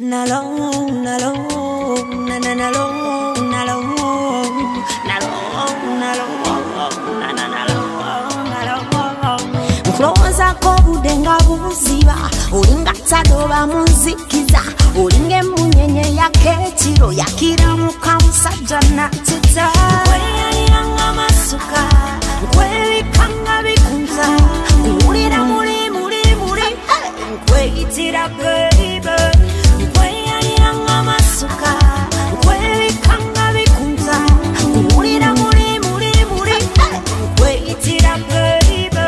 Nkloza ko budenga buziba olinga tadoba muzikiza olinge munyenye yaketiro yakira mukamusajja natita kweyaliranga masuka kwebikanga bikunza kulira muri kweyitira baby kweyaliranga masuka kwebikanga bikunza kulira muri kweyitira baby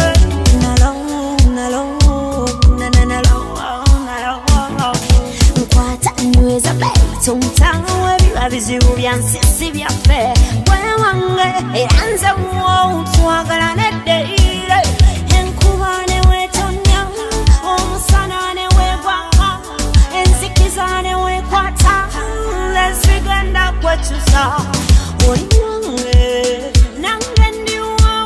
Tumtawe bibabizibu byansisi byaffe wewange eranze wo twagala neddeire enkuba ne wetonya omusana ne wegwaka enzikiza ne wekwata lesigenda kwekyusa oli wange nange ndi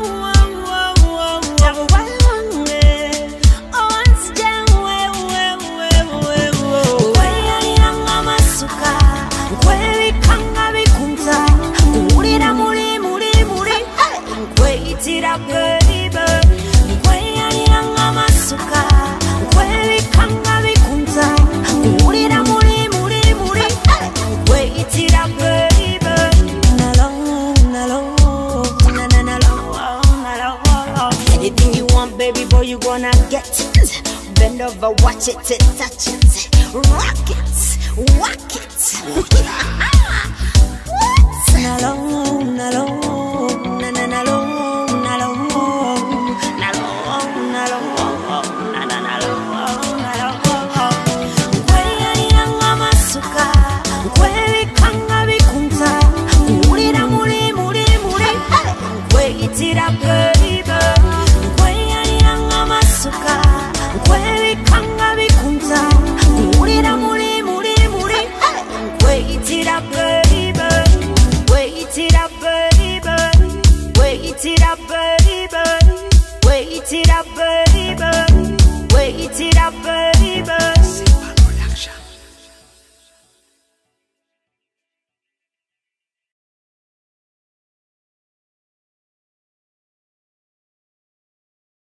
kweyitira baby kweyaliranga masuka kwebikanga bikunza kulira muri kweyitira baby anything you want baby boy you gonna get it bend over watch it touch it rock